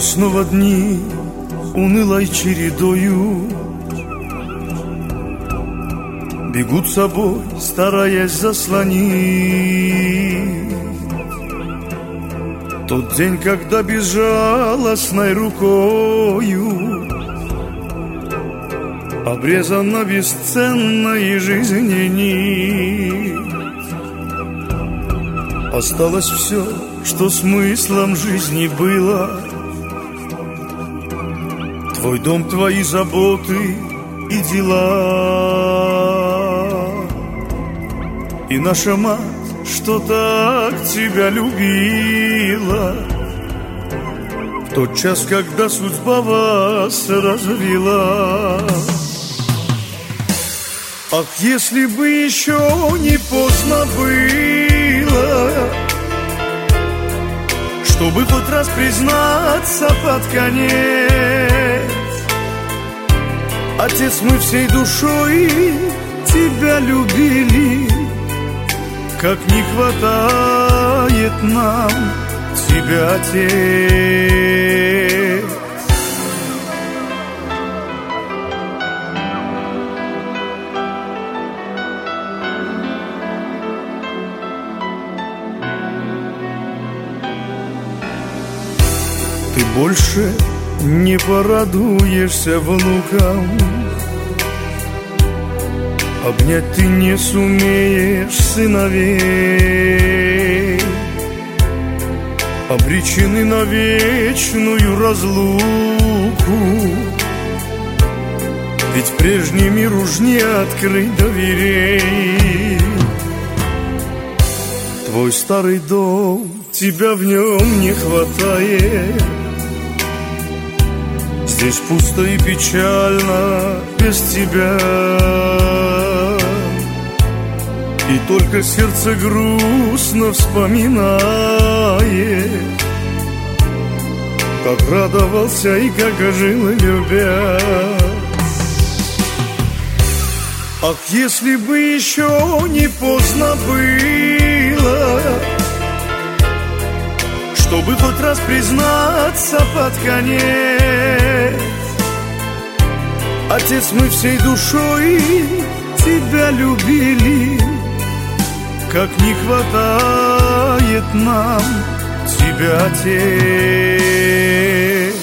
снова дни унылой чередою бегут собой, стараясь заслонить тот день, когда безжалостной рукою обрезана бесценной жизни нить. Осталось все, что смыслом жизни было: твой дом, твои заботы и дела. И наша мать, что так тебя любила, в тот час, когда судьба вас развела. Ах, если бы еще не поздно было, чтобы хоть раз признаться под конец: отец, мы всей душой тебя любили, как не хватает нам тебя, отец. Ты больше не порадуешься внукам, обнять ты не сумеешь сыновей, обречены на вечную разлуку. Ведь прежний мир уж не открыть дверей. Твой старый дом, тебя в нем не хватает. Здесь пусто и печально без тебя, и только сердце грустно вспоминает, как радовался и как жил, любя. Ах, если бы еще не поздно было, чтобы хоть раз признаться под конец: отец, мы всей душой тебя любили, как не хватает нам тебя, отец.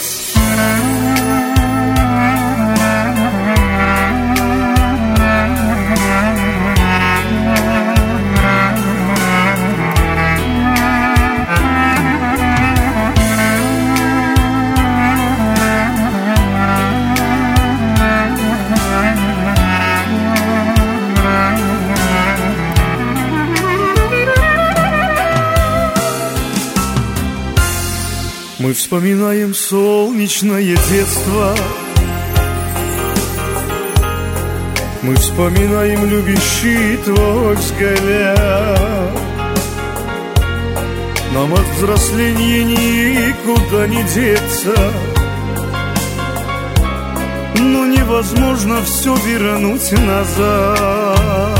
Мы вспоминаем солнечное детство, мы вспоминаем любящий твой взгляд. Нам от взросления никуда не деться, но невозможно все вернуть назад.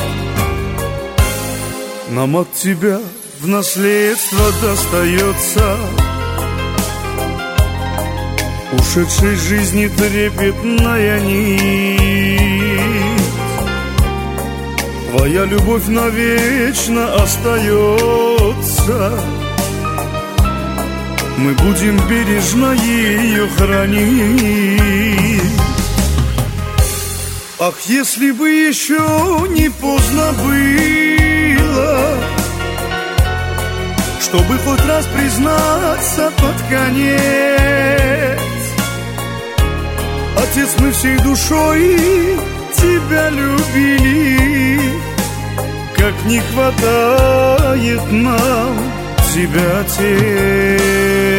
Нам от тебя в наследство достается ушедшей жизни трепетная нить. Твоя любовь навечно остается, мы будем бережно ее хранить. Ах, если бы еще не поздно было, чтобы хоть раз признаться под конец: отец, мы всей душой тебя любили, как не хватает нам тебя, отец.